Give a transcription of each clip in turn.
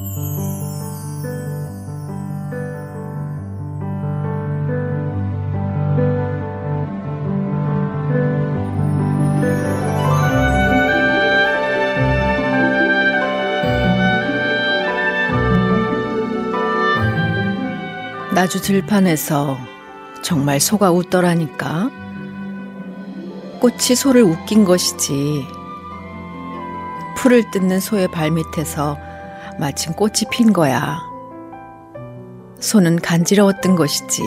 나주 들판에서 정말 소가 웃더라니까. 꽃이 소를 웃긴 것이지. 풀을 뜯는 소의 발밑에서 마침 꽃이 핀 거야. 소는 간지러웠던 것이지.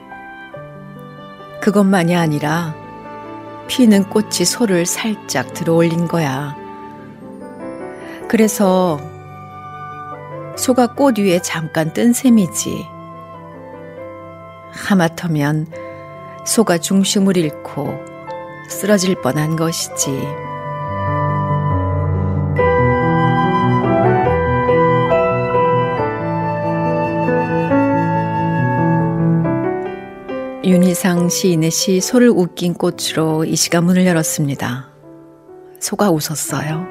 그것만이 아니라 피는 꽃이 소를 살짝 들어올린 거야. 그래서 소가 꽃 위에 잠깐 뜬 셈이지. 하마터면 소가 중심을 잃고 쓰러질 뻔한 것이지. 윤희상 시인의 시 소를 웃긴 꽃으로 이 시간 문을 열었습니다. 소가 웃었어요.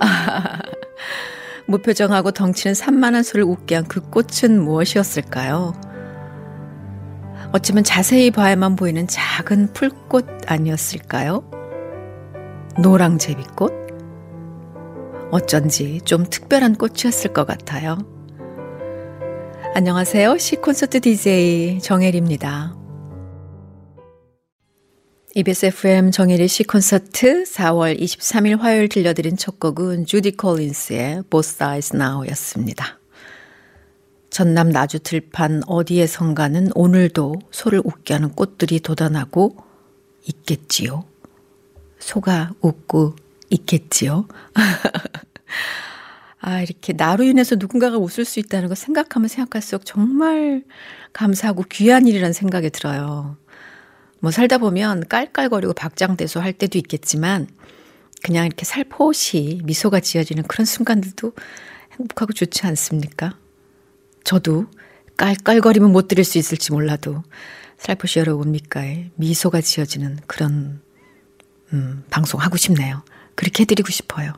무표정하고 덩치는 산만한 소를 웃게 한 그 꽃은 무엇이었을까요? 어쩌면 자세히 봐야만 보이는 작은 풀꽃 아니었을까요? 노랑제비꽃? 어쩐지 좀 특별한 꽃이었을 것 같아요. 안녕하세요. 시콘서트 DJ 정혜리입니다. EBS FM 정혜리 시콘서트 4월 23일 화요일 들려드린 첫 곡은 주디 콜린스의 Both Sides Now 였습니다. 전남 나주 들판 어디에선가는 오늘도 소를 웃게 하는 꽃들이 돋아나고 있겠지요. 소가 웃고 있겠지요. 이렇게 나로 인해서 누군가가 웃을 수 있다는 거 생각하면 생각할수록 정말 감사하고 귀한 일이라는 생각이 들어요. 뭐 살다 보면 깔깔거리고 박장대소 할 때도 있겠지만 그냥 이렇게 살포시 미소가 지어지는 그런 순간들도 행복하고 좋지 않습니까? 저도 깔깔거리면 못 드릴 수 있을지 몰라도 살포시 여러분 밑가에 미소가 지어지는 그런 방송하고 싶네요. 그렇게 해드리고 싶어요.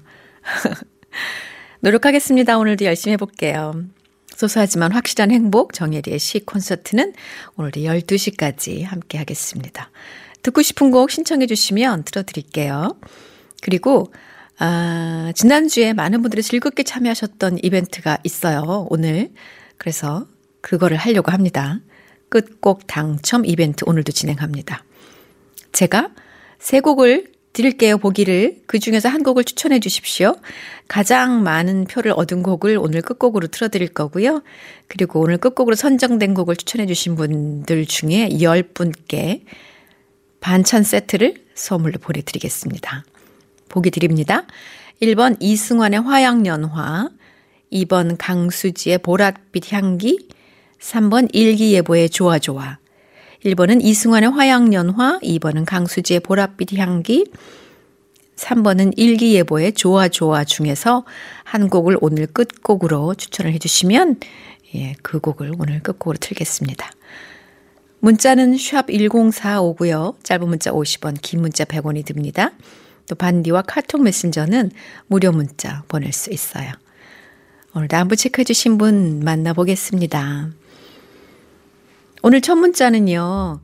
노력하겠습니다. 오늘도 열심히 해볼게요. 소소하지만 확실한 행복 정혜리의 시 콘서트는 오늘도 12시까지 함께 하겠습니다. 듣고 싶은 곡 신청해 주시면 들어드릴게요. 그리고 지난주에 많은 분들이 즐겁게 참여하셨던 이벤트가 있어요. 오늘. 그래서 그거를 하려고 합니다. 끝곡 당첨 이벤트 오늘도 진행합니다. 제가 3곡을 드릴게요. 보기를. 그중에서 한 곡을 추천해 주십시오. 가장 많은 표를 얻은 곡을 오늘 끝곡으로 틀어드릴 거고요. 그리고 오늘 끝곡으로 선정된 곡을 추천해 주신 분들 중에 10분께 반찬 세트를 선물로 보내드리겠습니다. 보기 드립니다. 1번 이승환의 화양연화, 2번 강수지의 보랏빛 향기, 3번 일기예보의 좋아좋아. 1번은 이승환의 화양연화, 2번은 강수지의 보랏빛 향기, 3번은 일기예보의 좋아좋아 중에서 한 곡을 오늘 끝곡으로 추천을 해주시면 그 곡을 오늘 끝곡으로 틀겠습니다. 문자는 샵 1045고요. 짧은 문자 50원, 긴 문자 100원이 듭니다. 또 반디와 카톡 메신저는 무료 문자 보낼 수 있어요. 오늘도 안부 체크해 주신 분 만나보겠습니다. 오늘 첫 문자는요.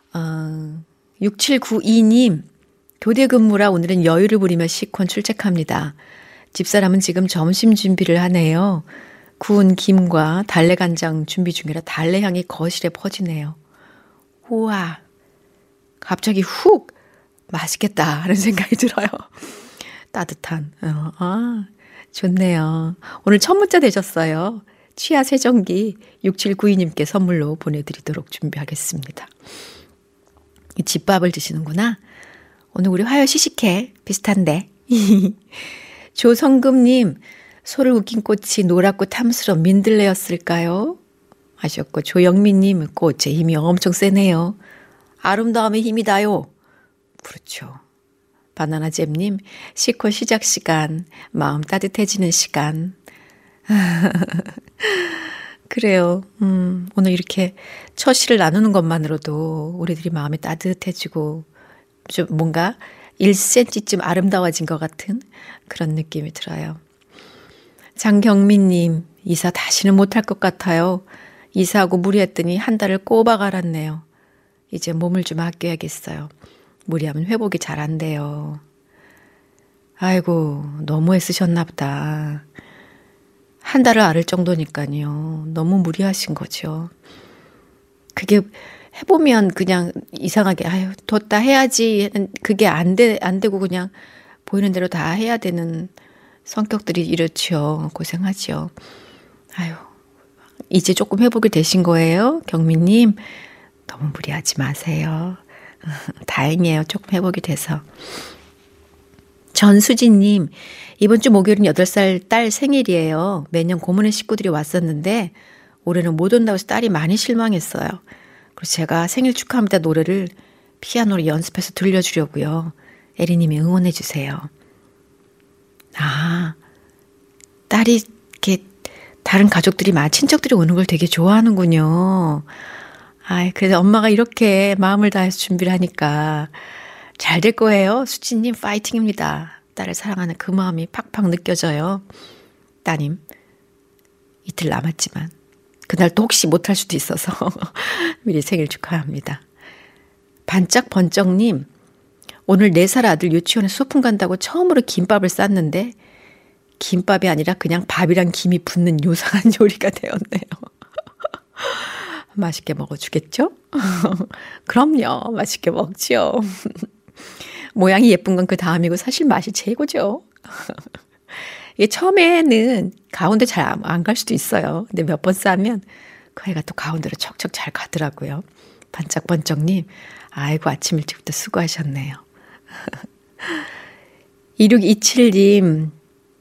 6792님 교대 근무라 오늘은 여유를 부리며 시콘 출첵합니다. 집사람은 지금 점심 준비를 하네요. 구운 김과 달래간장 준비 중이라 달래향이 거실에 퍼지네요. 우와, 갑자기 훅 맛있겠다 하는 생각이 들어요. 따뜻한. 좋네요. 오늘 첫 문자 되셨어요. 치아 세정기 6792님께 선물로 보내드리도록 준비하겠습니다. 집밥을 드시는구나. 오늘 우리 화요 시식회 비슷한데. 조성금님, 소를 웃긴 꽃이 노랗고 탐스러운 민들레였을까요? 하셨고, 조영민님, 꽃의 힘이 엄청 세네요. 아름다움의 힘이다요. 그렇죠. 바나나잼님, 시콘 시작 시간, 마음 따뜻해지는 시간. 그래요. 오늘 이렇게 첫 시를 나누는 것만으로도 우리들이 마음이 따뜻해지고 좀 뭔가 1cm쯤 아름다워진 것 같은 그런 느낌이 들어요. 장경민님, 이사 다시는 못할 것 같아요. 이사하고 무리했더니 한 달을 꼬박 앓았네요. 이제 몸을 좀 아껴야겠어요. 무리하면 회복이 잘 안 돼요. 아이고, 너무 애쓰셨나 보다. 한 달을 앓을 정도니까요. 너무 무리하신 거죠. 그게 해보면 그냥 이상하게 아유 뒀다 해야지 그게 안 되고 그냥 보이는 대로 다 해야 되는 성격들이 이렇죠. 고생하죠. 아유 이제 조금 회복이 되신 거예요. 경미님 너무 무리하지 마세요. 다행이에요. 조금 회복이 돼서. 전수진님 이번 주 목요일은 8살 딸 생일이에요. 매년 고모네 식구들이 왔었는데 올해는 못 온다고 해서 딸이 많이 실망했어요. 그래서 제가 생일 축하합니다 노래를 피아노로 연습해서 들려주려고요. 에리님이 응원해 주세요. 아, 딸이 이렇게 다른 가족들이 친척들이 오는 걸 되게 좋아하는군요. 아이, 그래서 엄마가 이렇게 마음을 다해서 준비를 하니까 잘 될 거예요. 수진님 파이팅입니다. 딸을 사랑하는 그 마음이 팍팍 느껴져요. 따님, 이틀 남았지만 그날 또 혹시 못할 수도 있어서 미리 생일 축하합니다. 반짝번쩍님, 오늘 4살 아들 유치원에 소풍 간다고 처음으로 김밥을 쌌는데 김밥이 아니라 그냥 밥이랑 김이 붙는 요상한 요리가 되었네요. 맛있게 먹어주겠죠? 그럼요. 맛있게 먹죠. 모양이 예쁜 건 그 다음이고 사실 맛이 최고죠. 이게 처음에는 가운데 잘 안 갈 수도 있어요. 근데 몇 번 싸면 그 애가 또 가운데로 척척 잘 가더라고요. 반짝번쩍님, 아이고 아침 일찍부터 수고하셨네요. 2627님,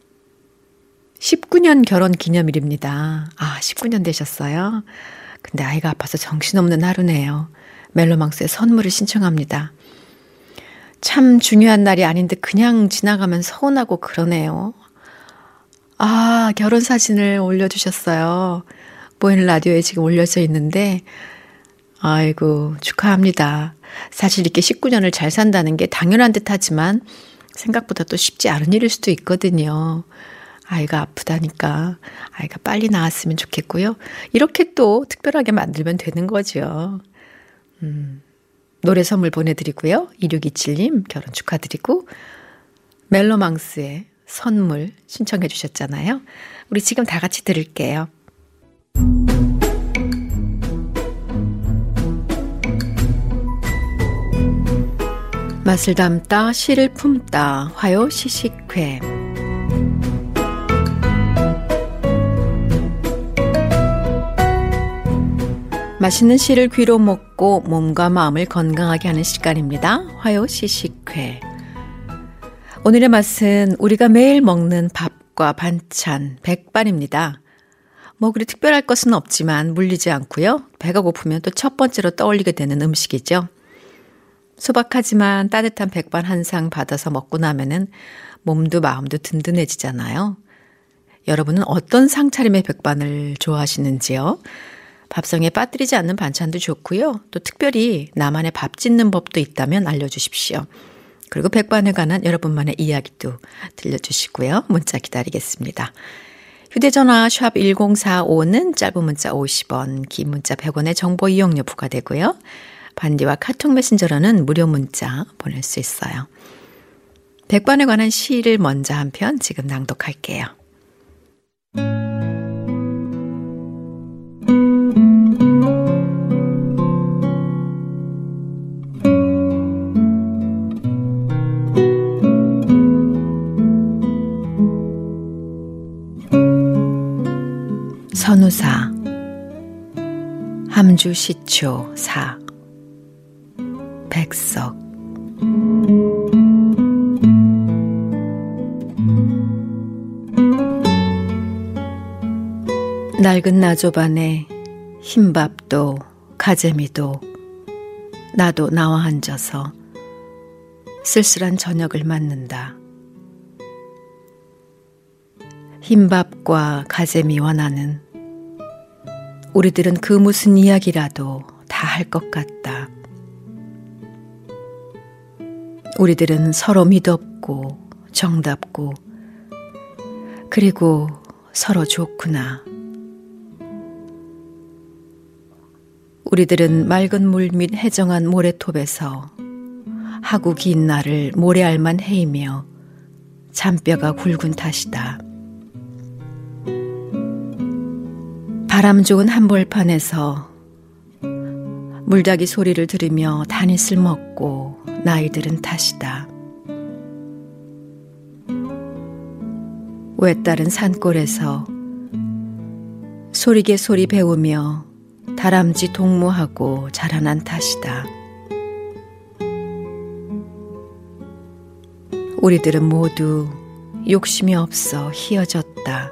19년 결혼 기념일입니다. 아, 19년 되셨어요? 근데 아이가 아파서 정신없는 하루네요. 멜로망스에 선물을 신청합니다. 참 중요한 날이 아닌데 그냥 지나가면 서운하고 그러네요. 아, 결혼 사진을 올려주셨어요. 보이는 라디오에 지금 올려져 있는데, 아이고, 축하합니다. 사실 이렇게 19년을 잘 산다는 게 당연한 듯 하지만 생각보다 또 쉽지 않은 일일 수도 있거든요. 아이가 아프다니까 아이가 빨리 나았으면 좋겠고요. 이렇게 또 특별하게 만들면 되는 거죠. 노래 선물 보내드리고요. 2627님 결혼 축하드리고 멜로망스의 선물 신청해 주셨잖아요. 우리 지금 다 같이 들을게요. 맛을 담다 시를 품다 화요 시식회. 맛있는 시를 귀로 먹고 몸과 마음을 건강하게 하는 시간입니다. 화요 시식회. 오늘의 맛은 우리가 매일 먹는 밥과 반찬, 백반입니다. 뭐 그리 특별할 것은 없지만 물리지 않고요. 배가 고프면 또 첫 번째로 떠올리게 되는 음식이죠. 소박하지만 따뜻한 백반 한 상 받아서 먹고 나면은 몸도 마음도 든든해지잖아요. 여러분은 어떤 상차림의 백반을 좋아하시는지요? 밥상에 빠뜨리지 않는 반찬도 좋고요. 또 특별히 나만의 밥 짓는 법도 있다면 알려주십시오. 그리고 백반에 관한 여러분만의 이야기도 들려주시고요. 문자 기다리겠습니다. 휴대전화 샵 1045는 짧은 문자 50원, 긴 문자 100원의 정보 이용료 부과되고요. 반디와 카톡 메신저로는 무료 문자 보낼 수 있어요. 백반에 관한 시를 먼저 한 편 지금 낭독할게요. 선우사 함주시초 사 백석. 낡은 나조반에 흰밥도 가재미도 나도 나와 앉아서 쓸쓸한 저녁을 맞는다. 흰밥과 가재미와 나는 우리들은 그 무슨 이야기라도 다 할 것 같다. 우리들은 서로 믿었고 정답고 그리고 서로 좋구나. 우리들은 맑은 물 및 해정한 모래톱에서 하구 긴 날을 모래알만 헤이며 잔뼈가 굵은 탓이다. 바람 좋은 한벌판에서 물닭이 소리를 들으며 다닛을 먹고 나이 들은 탓이다. 외따른 산골에서 소리개 소리 배우며 다람쥐 동무하고 자라난 탓이다. 우리들은 모두 욕심이 없어 희어졌다.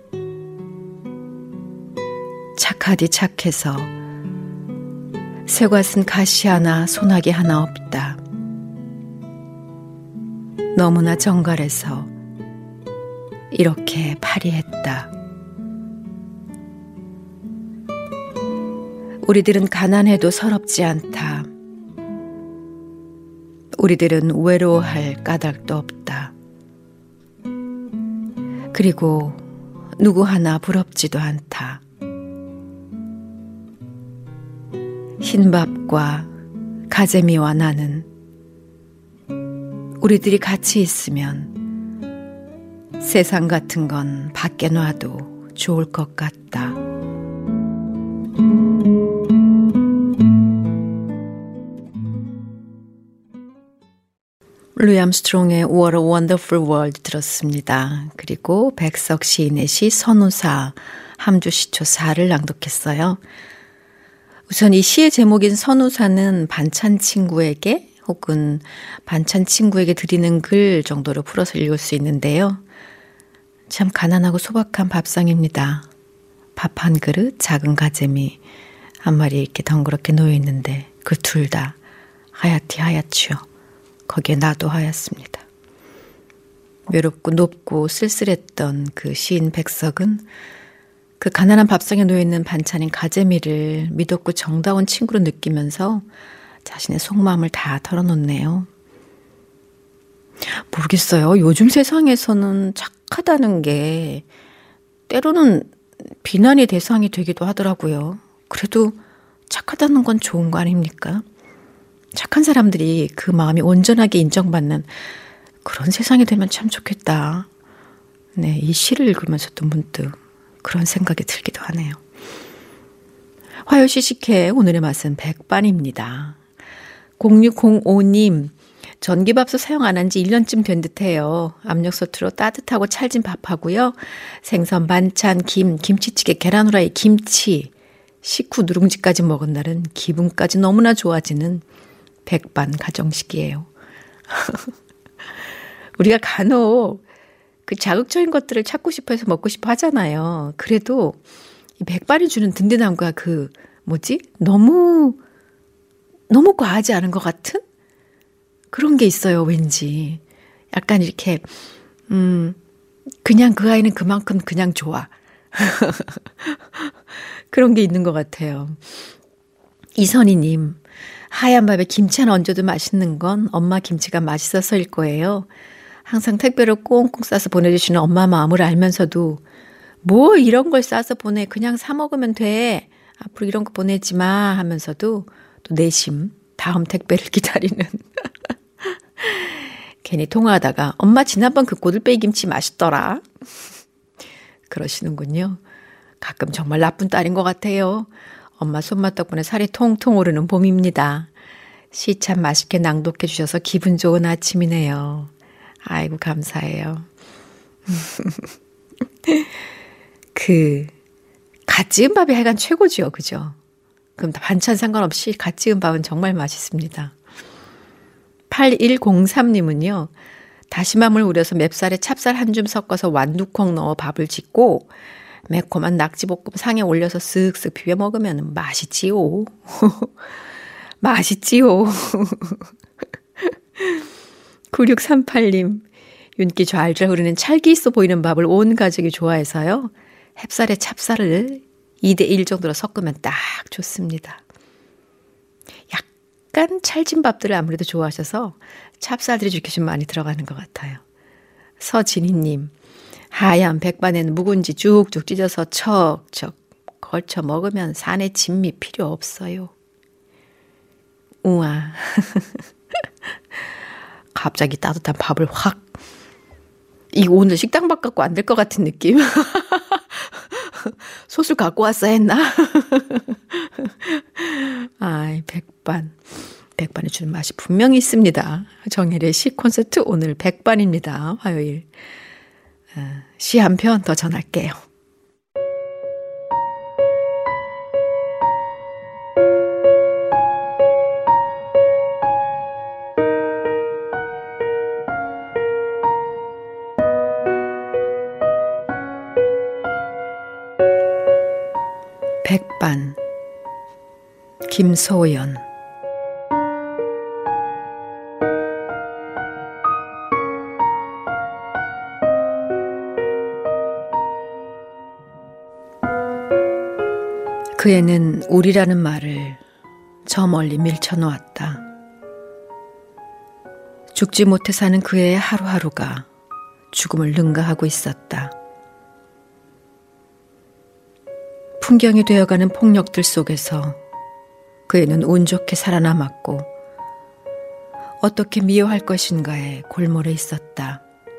착하디 착해서 쇠과 쓴 가시 하나 소나기 하나 없다. 너무나 정갈해서 이렇게 파리했다. 우리들은 가난해도 서럽지 않다. 우리들은 외로워할 까닭도 없다. 그리고 누구 하나 부럽지도 않다. 흰밥과 가재미와 나는 우리들이 같이 있으면 세상 같은 건 밖에 놔도 좋을 것 같다. 루이 암스트롱의 What a Wonderful World 들었습니다. 그리고 백석 시인의 시 선우사, 함주시초사를 낭독했어요. 우선 이 시의 제목인 선우사는 반찬 친구에게 혹은 반찬 친구에게 드리는 글 정도로 풀어서 읽을 수 있는데요. 참 가난하고 소박한 밥상입니다. 밥 한 그릇, 작은 가재미 한 마리 이렇게 덩그렇게 놓여 있는데 그 둘 다 하얗디 하얗지요. 거기에 나도 하얗습니다. 외롭고 높고 쓸쓸했던 그 시인 백석은 그 가난한 밥상에 놓여있는 반찬인 가재미를 미덥고 정다운 친구로 느끼면서 자신의 속마음을 다 털어놓네요. 모르겠어요. 요즘 세상에서는 착하다는 게 때로는 비난의 대상이 되기도 하더라고요. 그래도 착하다는 건 좋은 거 아닙니까? 착한 사람들이 그 마음이 온전하게 인정받는 그런 세상이 되면 참 좋겠다. 네, 이 시를 읽으면서도 문득 그런 생각이 들기도 하네요. 화요시식회 오늘의 맛은 백반입니다. 0605님, 전기밥솥 사용 안 한 지 1년쯤 된 듯해요. 압력솥으로 따뜻하고 찰진 밥하고요. 생선, 반찬, 김, 김치찌개, 계란 후라이, 김치, 식후 누룽지까지 먹은 날은 기분까지 너무나 좋아지는 백반 가정식이에요. 우리가 간혹 그 자극적인 것들을 찾고 싶어 해서 먹고 싶어 하잖아요. 그래도 이 백반이 주는 든든함과 그 너무 과하지 않은 것 같은 그런 게 있어요. 왠지 약간 이렇게 그냥 그 아이는 그만큼 그냥 좋아. 그런 게 있는 것 같아요. 이선희님, 하얀 밥에 김치 하나 얹어도 맛있는 건 엄마 김치가 맛있어서일 거예요. 항상 택배로 꽁꽁 싸서 보내주시는 엄마 마음을 알면서도 뭐 이런 걸 싸서 보내, 그냥 사 먹으면 돼, 앞으로 이런 거 보내지 마 하면서도 또 내심 다음 택배를 기다리는 괜히 통화하다가 엄마 지난번 그 고들빼기 김치 맛있더라 그러시는군요. 가끔 정말 나쁜 딸인 것 같아요. 엄마 손맛 덕분에 살이 통통 오르는 봄입니다. 시 참 맛있게 낭독해 주셔서 기분 좋은 아침이네요. 아이고 감사해요. 그 갓 지은 밥이 하여간 최고죠. 그죠? 그럼 반찬 상관없이 갓 지은 밥은 정말 맛있습니다. 8103님은요. 다시마물 우려서 맵쌀에 찹쌀 한 줌 섞어서 완두콩 넣어 밥을 짓고 매콤한 낙지볶음 상에 올려서 쓱쓱 비벼 먹으면 맛있지요. 맛있지요. 9638님, 윤기 좌알좌 흐르는 찰기 있어 보이는 밥을 온 가족이 좋아해서요. 햅쌀에 찹쌀을 2대1 정도로 섞으면 딱 좋습니다. 약간 찰진 밥들을 아무래도 좋아하셔서 찹쌀들이 이렇게 좀 많이 들어가는 것 같아요. 서진희님, 하얀 백반에는 묵은지 쭉쭉 찢어서 척척 걸쳐 먹으면 산에 진미 필요 없어요. 우와. 갑자기 따뜻한 밥을 확. 이거 오늘 식당밥 갖고 안 될 것 같은 느낌. 소스 갖고 왔어 했나? 아이, 백반. 백반이 주는 맛이 분명히 있습니다. 정혜리의 시 콘서트 오늘 백반입니다. 화요일. 시 한 편 더 전할게요. 백반 김소연. 그 애는 우리라는 말을 저 멀리 밀쳐놓았다. 죽지 못해 사는 그 애의 하루하루가 죽음을 능가하고 있었다. 풍경이 되어가는 폭력들 속에서 그 애는 운 좋게 살아남았고 어떻게 미워할 것인가에 골몰해 있었다.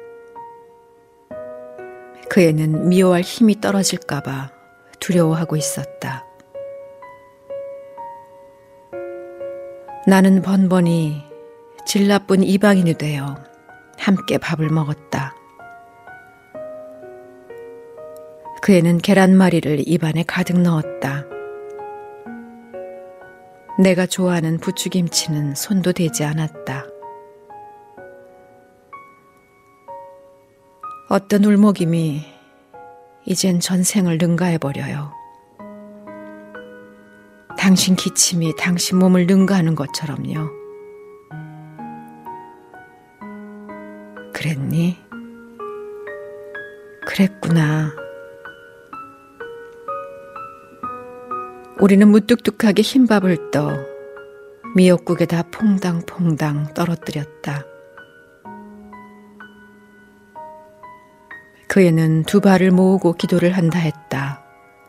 그 애는 미워할 힘이 떨어질까봐 두려워하고 있었다. 나는 번번이 질 나쁜 이방인이 되어 함께 밥을 먹었다. 그 애는 계란말이를 입안에 가득 넣었다. 내가 좋아하는 부추김치는 손도 대지 않았다. 어떤 울먹임이 이젠 전생을 능가해버려요. 당신 기침이 당신 몸을 능가하는 것처럼요. 그랬니? 그랬구나. 우리는 무뚝뚝하게 흰밥을 떠 미역국에다 퐁당퐁당 떨어뜨렸다. 그 애는 두 발을 모으고 기도를 한다 했다.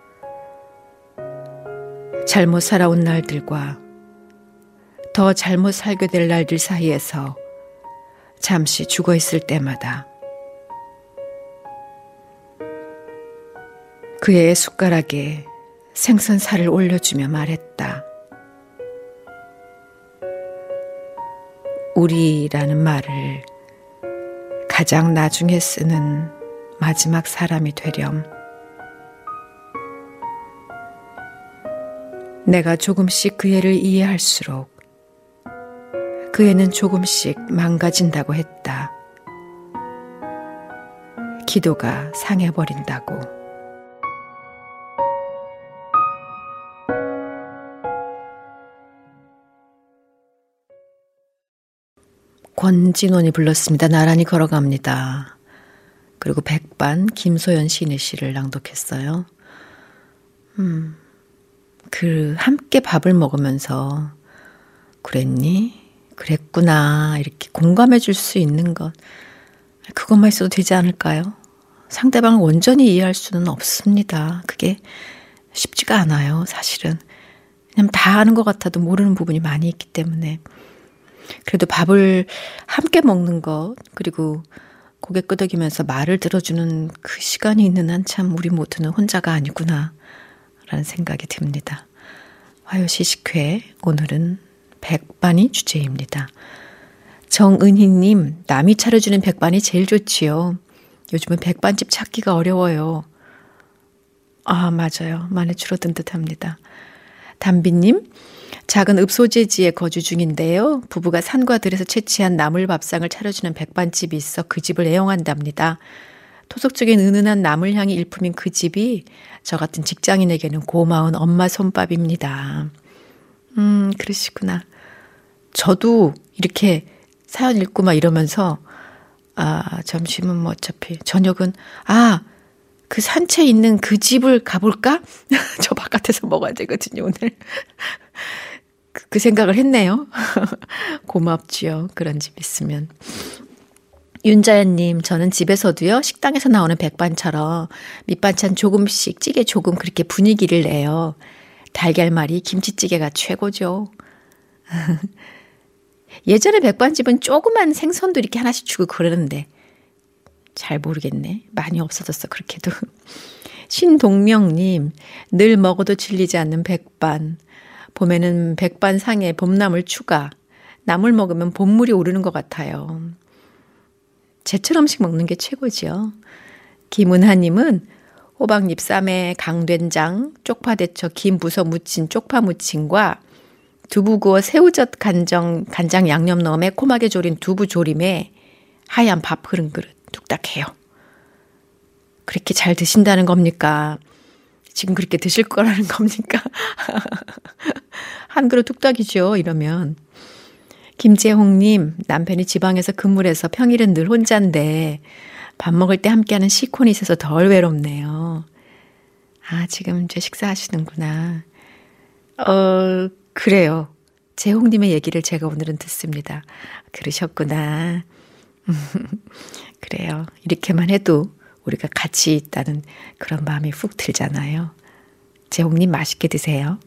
잘못 살아온 날들과 더 잘못 살게 될 날들 사이에서 잠시 죽어 있을 때마다 그 애의 숟가락에 생선살을 올려주며 말했다. 우리라는 말을 가장 나중에 쓰는 마지막 사람이 되렴. 내가 조금씩 그 애를 이해할수록 그 애는 조금씩 망가진다고 했다. 기도가 상해버린다고. 권진원이 불렀습니다. 나란히 걸어갑니다. 그리고 백반 김소연 시인의 시를 낭독했어요. 그 함께 밥을 먹으면서 그랬니? 그랬구나 이렇게 공감해 줄 수 있는 것, 그것만 있어도 되지 않을까요? 상대방을 온전히 이해할 수는 없습니다. 그게 쉽지가 않아요. 사실은 그냥 다 아는 것 같아도 모르는 부분이 많이 있기 때문에. 그래도 밥을 함께 먹는 것, 그리고 고개 끄덕이면서 말을 들어주는 그 시간이 있는 한 참 우리 모두는 혼자가 아니구나 라는 생각이 듭니다. 화요시식회 오늘은 백반이 주제입니다. 정은희님, 남이 차려주는 백반이 제일 좋지요. 요즘은 백반집 찾기가 어려워요. 아, 맞아요. 많이 줄어든 듯합니다. 담비님, 작은 읍소재지에 거주 중인데요. 부부가 산과 들에서 채취한 나물 밥상을 차려주는 백반집이 있어 그 집을 애용한답니다. 토속적인 은은한 나물 향이 일품인 그 집이 저 같은 직장인에게는 고마운 엄마 손밥입니다. 그러시구나. 저도 이렇게 사연 읽고 막 이러면서 점심은 뭐 어차피 저녁은 그 산채 있는 그 집을 가볼까? 저 바깥에서 먹어야 되거든요, 오늘. 그 생각을 했네요. 고맙지요. 그런 집 있으면. 윤자연님, 저는 집에서도요, 식당에서 나오는 백반처럼 밑반찬 조금씩, 찌개 조금 그렇게 분위기를 내요. 달걀말이 김치찌개가 최고죠. 예전에 백반집은 조그만 생선도 이렇게 하나씩 주고 그러는데 잘 모르겠네. 많이 없어졌어, 그렇게도. 신동명님, 늘 먹어도 질리지 않는 백반. 봄에는 백반상에 봄나물 추가. 나물 먹으면 봄물이 오르는 것 같아요. 제철 음식 먹는 게 최고지요. 김은하님은 호박잎 쌈에 강된장, 쪽파 데쳐 김 부서 무친 쪽파 무침과 두부 구워 새우젓 간장 양념 넣어 매콤하게 졸인 두부 조림에 하얀 밥 그릇 뚝딱해요. 그렇게 잘 드신다는 겁니까? 지금 그렇게 드실 거라는 겁니까? 한 그릇 뚝딱이죠, 이러면. 김재홍님, 남편이 지방에서 근무를 해서 평일은 늘 혼자인데 밥 먹을 때 함께하는 시콘이 있어서 덜 외롭네요. 아, 지금 이제 식사하시는구나. 그래요. 재홍님의 얘기를 제가 오늘은 듣습니다. 그러셨구나. 그래요. 이렇게만 해도 우리가 같이 있다는 그런 마음이 훅 들잖아요. 재홍님 맛있게 드세요.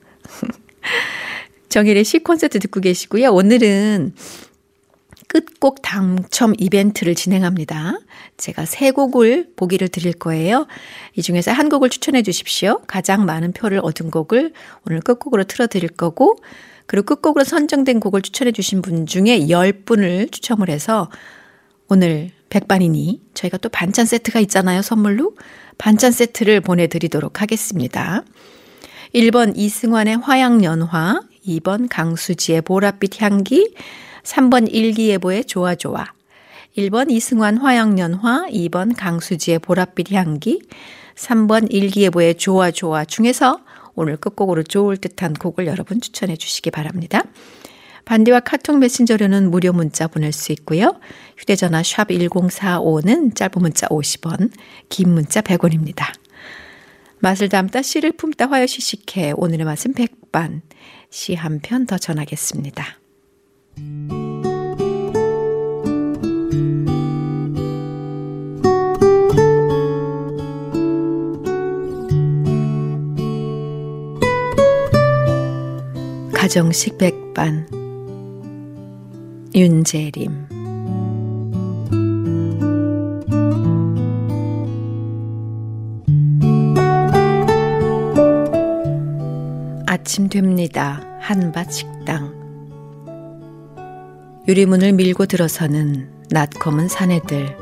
정일의 시콘서트 듣고 계시고요. 오늘은 끝곡 당첨 이벤트를 진행합니다. 제가 세 곡을 보기를 드릴 거예요. 이 중에서 한 곡을 추천해 주십시오. 가장 많은 표를 얻은 곡을 오늘 끝곡으로 틀어드릴 거고, 그리고 끝곡으로 선정된 곡을 추천해 주신 분 중에 10분을 추첨을 해서 오늘 백반이니 저희가 또 반찬 세트가 있잖아요. 선물로. 반찬 세트를 보내드리도록 하겠습니다. 1번 이승환의 화양연화, 2번 강수지의 보랏빛 향기, 3번 일기예보의 좋아좋아. 1번 이승환 화양연화, 2번 강수지의 보랏빛 향기, 3번 일기예보의 좋아좋아 중에서 오늘 끝곡으로 좋을 듯한 곡을 여러분 추천해 주시기 바랍니다. 반디와 카톡 메신저로는 무료 문자 보낼 수 있고요. 휴대전화 샵 1045는 짧은 문자 50원, 긴 문자 100원입니다. 맛을 담다 씨를 품다 화요시식회, 오늘의 맛은 백반. 시 한 편 더 전하겠습니다. 가정식 백반, 윤재림. 아침 됩니다. 한밭 식당. 유리문을 밀고 들어서는 낯검은 사내들.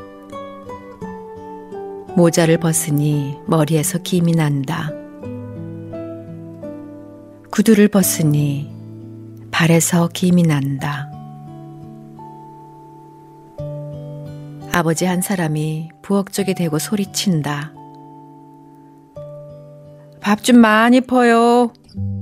모자를 벗으니 머리에서 김이 난다. 구두를 벗으니 발에서 김이 난다. 아버지 한 사람이 부엌 쪽에 대고 소리친다. 밥 좀 많이 퍼요.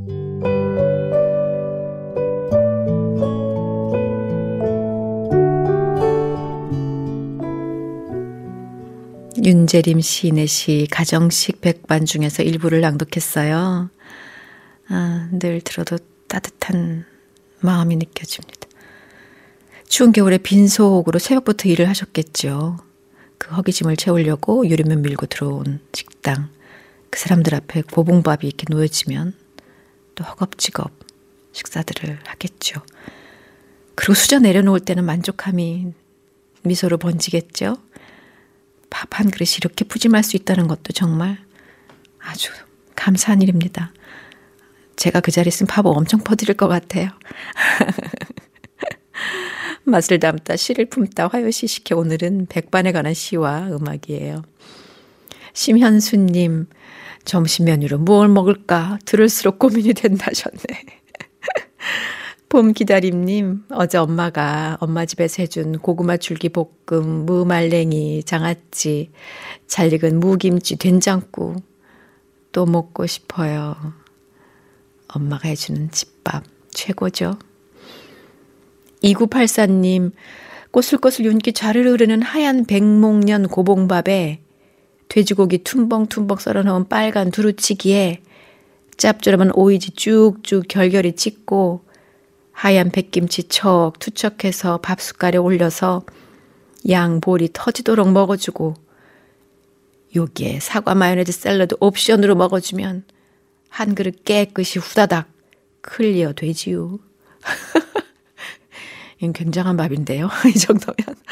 윤재림 시인의 시 가정식 백반 중에서 일부를 낭독했어요. 늘 들어도 따뜻한 마음이 느껴집니다. 추운 겨울에 빈속으로 새벽부터 일을 하셨겠죠. 그 허기짐을 채우려고 유리문 밀고 들어온 식당. 그 사람들 앞에 고봉밥이 이렇게 놓여지면 또 허겁지겁 식사들을 하겠죠. 그리고 수저 내려놓을 때는 만족함이 미소로 번지겠죠. 밥 한 그릇이 이렇게 푸짐할 수 있다는 것도 정말 아주 감사한 일입니다. 제가 그 자리에 있으면 밥 엄청 퍼드릴 것 같아요. 맛을 담다 시를 품다 화요시식회, 오늘은 백반에 관한 시와 음악이에요. 심현수님, 점심 메뉴로 뭘 먹을까 들을수록 고민이 된다셨네. 봄 기다림님, 어제 엄마가 엄마 집에서 해준 고구마 줄기볶음, 무말랭이, 장아찌, 잘 익은 무김치, 된장국 또 먹고 싶어요. 엄마가 해주는 집밥 최고죠. 2984님, 꼬슬꼬슬 윤기 좌르르 흐르는 하얀 백목련 고봉밥에 돼지고기 퉁벙퉁벙 썰어놓은 빨간 두루치기에 짭조름한 오이지 쭉쭉 결결이 찍고 하얀 백김치 척 투척해서 밥숟갈에 올려서 양볼이 터지도록 먹어주고 여기에 사과 마요네즈 샐러드 옵션으로 먹어주면 한 그릇 깨끗이 후다닥 클리어 되지요. 이건 굉장한 밥인데요. 이 정도면.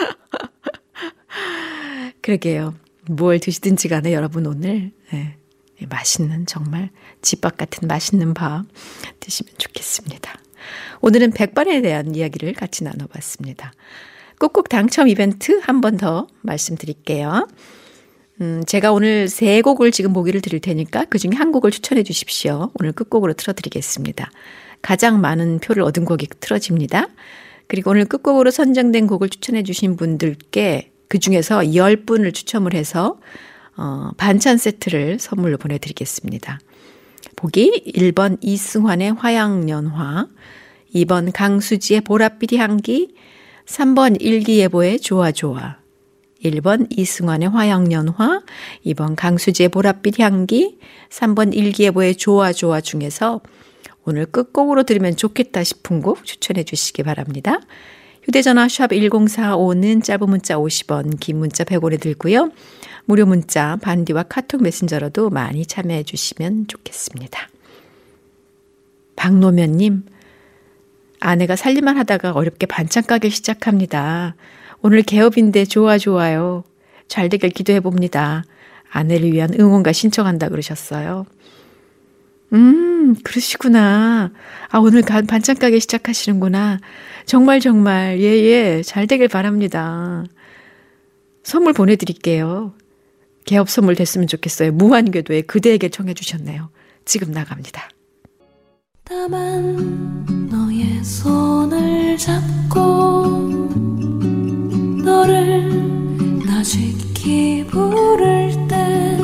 그러게요. 뭘 드시든지 간에 여러분 오늘 맛있는 정말 집밥 같은 맛있는 밥 드시면 좋겠습니다. 오늘은 백반에 대한 이야기를 같이 나눠봤습니다. 꾹꾹 당첨 이벤트 한 번 더 말씀드릴게요. 제가 오늘 3곡을 지금 보기를 드릴 테니까 그중에 한 곡을 추천해 주십시오. 오늘 끝곡으로 틀어드리겠습니다. 가장 많은 표를 얻은 곡이 틀어집니다. 그리고 오늘 끝곡으로 선정된 곡을 추천해 주신 분들께 그중에서 10분을 추첨을 해서 반찬 세트를 선물로 보내드리겠습니다. 보기 1번 이승환의 화양연화, 2번 강수지의 보랏빛이 향기, 3번 일기예보의 좋아좋아, 1번 이승환의 화양연화, 2번 강수지의 보랏빛 향기, 3번 일기예보의 좋아좋아 중에서 오늘 끝곡으로 들으면 좋겠다 싶은 곡 추천해 주시기 바랍니다. 휴대전화 샵 1045는 짧은 문자 50원, 긴 문자 100원에 들고요. 무료 문자 반디와 카톡 메신저로도 많이 참여해 주시면 좋겠습니다. 박노면님, 아내가 살림만 하다가 어렵게 반찬 가게 시작합니다. 오늘 개업인데 좋아요. 잘 되길 기도해 봅니다. 아내를 위한 응원가 신청한다 그러셨어요. 그러시구나. 오늘 반찬 가게 시작하시는구나. 정말 잘 되길 바랍니다. 선물 보내드릴게요. 개업 선물 됐으면 좋겠어요. 무한궤도의 그대에게 청해 주셨네요. 지금 나갑니다. 다만 너의 손을 잡고 너를 나직히 부를 때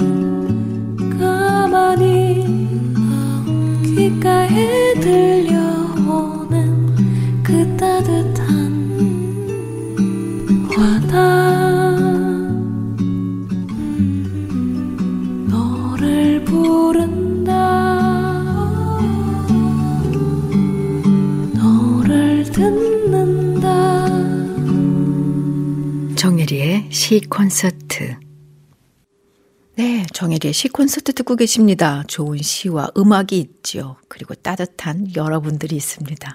가만히 귓가에 들려오는 그 따뜻한 화다 너를 부른다 너를 듣는다. 정혜리의 시 콘서트. 네, 정혜리의 시 콘서트 듣고 계십니다. 좋은 시와 음악이 있죠. 그리고 따뜻한 여러분들이 있습니다.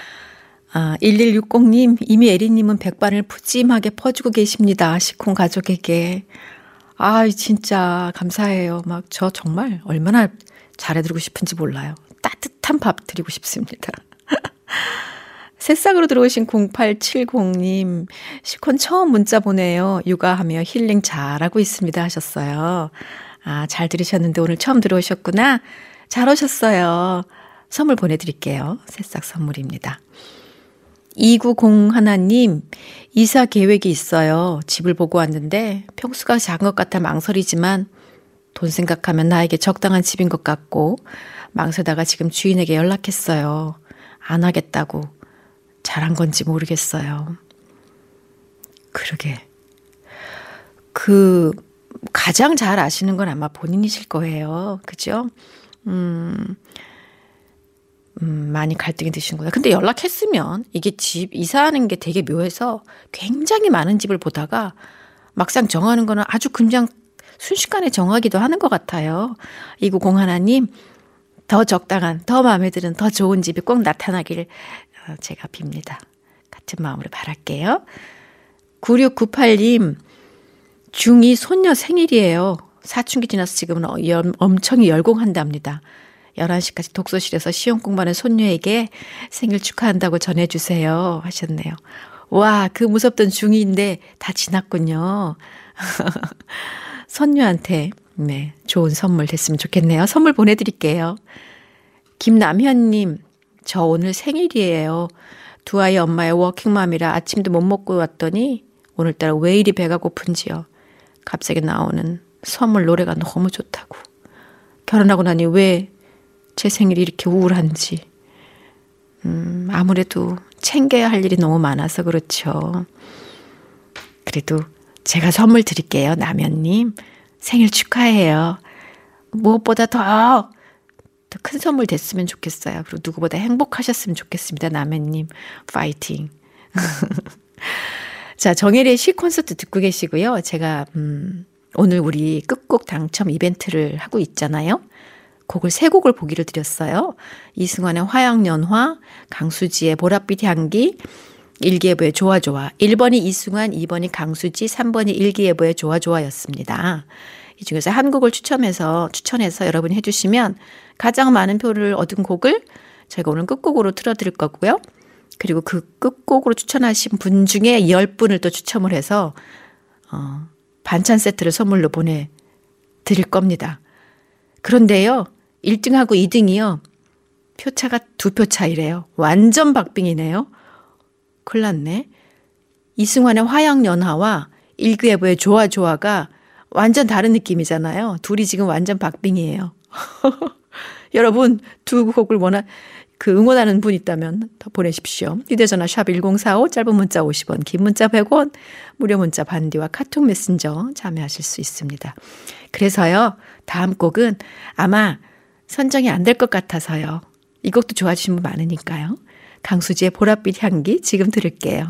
1160님, 이미 에리님은 백반을 푸짐하게 퍼주고 계십니다. 시콘 가족에게. 진짜 감사해요. 저 정말 얼마나 잘해드리고 싶은지 몰라요. 따뜻한 밥 드리고 싶습니다. 새싹으로 들어오신 0870님, 시콘 처음 문자 보내요. 육아하며 힐링 잘하고 있습니다 하셨어요. 잘 들으셨는데 오늘 처음 들어오셨구나. 잘 오셨어요. 선물 보내드릴게요. 새싹 선물입니다. 2901님, 이사 계획이 있어요. 집을 보고 왔는데 평수가 작은 것 같아 망설이지만 돈 생각하면 나에게 적당한 집인 것 같고 망설다가 지금 주인에게 연락했어요. 안 하겠다고. 잘한 건지 모르겠어요. 그러게. 가장 잘 아시는 건 아마 본인이실 거예요. 그죠? 많이 갈등이 드시는구나. 근데 연락했으면 이게 집 이사하는 게 되게 묘해서 굉장히 많은 집을 보다가 막상 정하는 거는 아주 그냥 순식간에 정하기도 하는 것 같아요. 2901님, 더 적당한, 더 마음에 드는, 더 좋은 집이 꼭 나타나길 제가 빕니다. 같은 마음으로 바랄게요. 9698님, 중2 손녀 생일이에요. 사춘기 지나서 지금은 엄청 열공한답니다. 11시까지 독서실에서 시험 공부하는 손녀에게 생일 축하한다고 전해주세요 하셨네요. 와, 그 무섭던 중2인데 다 지났군요. 손녀한테 좋은 선물 됐으면 좋겠네요. 선물 보내드릴게요. 김남현님, 저 오늘 생일이에요. 두 아이 엄마의 워킹맘이라 아침도 못 먹고 왔더니 오늘따라 왜 이리 배가 고픈지요. 갑자기 나오는 선물 노래가 너무 좋다고. 결혼하고 나니 왜 제 생일이 이렇게 우울한지. 아무래도 챙겨야 할 일이 너무 많아서 그렇죠. 그래도 제가 선물 드릴게요. 남현님, 생일 축하해요. 무엇보다 더 큰 선물 됐으면 좋겠어요. 그리고 누구보다 행복하셨으면 좋겠습니다. 남현님, 파이팅. 자, 정혜리의 시 콘서트 듣고 계시고요. 제가 오늘 우리 끝곡 당첨 이벤트를 하고 있잖아요. 곡을 3곡을 보기를 드렸어요. 이승환의 화양연화, 강수지의 보랏빛 향기, 일기예보의 좋아좋아. 1번이 이승환, 2번이 강수지, 3번이 일기예보의 좋아좋아였습니다. 이 중에서 한 곡을 추천해서 여러분이 해주시면 가장 많은 표를 얻은 곡을 제가 오늘 끝곡으로 틀어드릴 거고요. 그리고 그 끝곡으로 추천하신 분 중에 10분을 또 추첨을 해서 반찬 세트를 선물로 보내드릴 겁니다. 그런데요, 1등하고 2등이요, 표차가 2표 차이래요. 완전 박빙이네요. 큰일 났네. 이승환의 화양연화와 일기예보의 좋아좋아가 완전 다른 느낌이잖아요. 둘이 지금 완전 박빙이에요. 여러분, 두 곡을 응원하는 분 있다면 더 보내십시오. 휴대전화 샵 1045, 짧은 문자 50원, 긴 문자 100원, 무료 문자 반디와 카톡 메신저 참여하실 수 있습니다. 그래서요, 다음 곡은 아마 선정이 안 될 것 같아서요. 이 곡도 좋아하시는 분 많으니까요. 강수지의 보랏빛 향기 지금 들을게요.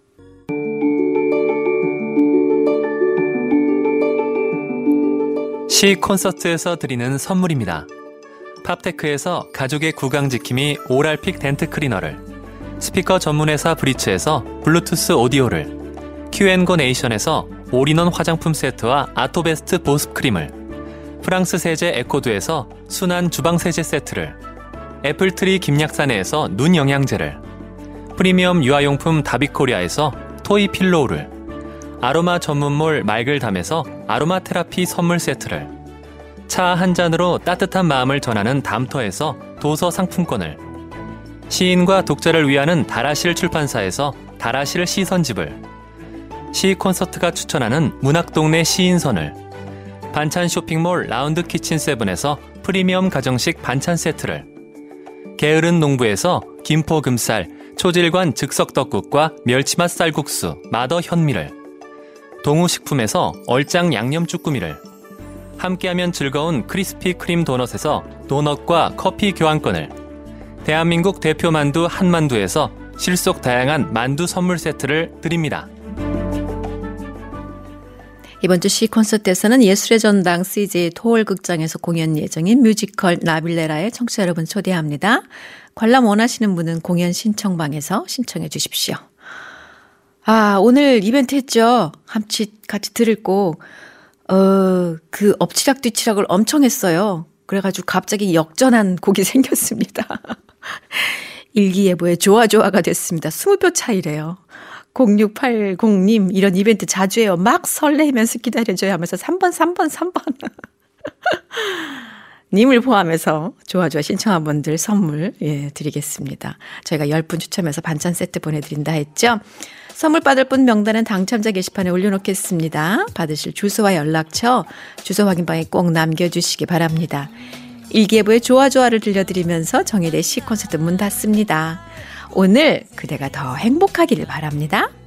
시 콘서트에서 드리는 선물입니다. 팝테크에서 가족의 구강지킴이 오랄픽 덴트 클리너를, 스피커 전문회사 브리츠에서 블루투스 오디오를, Q&Go 네이션에서 올인원 화장품 세트와 아토베스트 보습 크림을, 프랑스 세제 에코드에서 순한 주방세제 세트를, 애플트리 김약사네에서 눈 영양제를, 프리미엄 유아용품 다비코리아에서 토이 필로우를, 아로마 전문몰 말글담에서 아로마 테라피 선물 세트를, 차 한 잔으로 따뜻한 마음을 전하는 담터에서 도서 상품권을, 시인과 독자를 위하는 다라실 출판사에서 다라실 시선집을, 시 콘서트가 추천하는 문학동네 시인선을, 반찬 쇼핑몰 라운드 키친 세븐에서 프리미엄 가정식 반찬 세트를, 게으른 농부에서 김포 금쌀 초질관 즉석 떡국과 멸치맛 쌀국수 마더 현미를, 동우식품에서 얼짱 양념 쭈꾸미를, 함께하면 즐거운 크리스피 크림 도넛에서 도넛과 커피 교환권을, 대한민국 대표 만두 한만두에서 실속 다양한 만두 선물 세트를 드립니다. 이번 주 시 콘서트에서는 예술의 전당 CJ 토월극장에서 공연 예정인 뮤지컬 나빌레라의 청취자 여러분 초대합니다. 관람 원하시는 분은 공연 신청방에서 신청해 주십시오. 아, 오늘 이벤트 했죠. 같이 들을 곡. 그 엎치락 뒤치락을 엄청 했어요. 그래가지고 갑자기 역전한 곡이 생겼습니다. 일기예보의 좋아좋아가 됐습니다. 20표 차이래요. 0680님, 이런 이벤트 자주 해요. 막 설레면서 기다려줘야 하면서 3번. 님을 포함해서 좋아좋아 신청한 분들 선물 드리겠습니다. 저희가 10분 추첨해서 반찬 세트 보내드린다 했죠. 선물 받을 분 명단은 당첨자 게시판에 올려놓겠습니다. 받으실 주소와 연락처, 주소 확인방에 꼭 남겨주시기 바랍니다. 일기예보의 좋아좋아를 들려드리면서 정혜리의 시 콘서트 문 닫습니다. 오늘 그대가 더 행복하기를 바랍니다.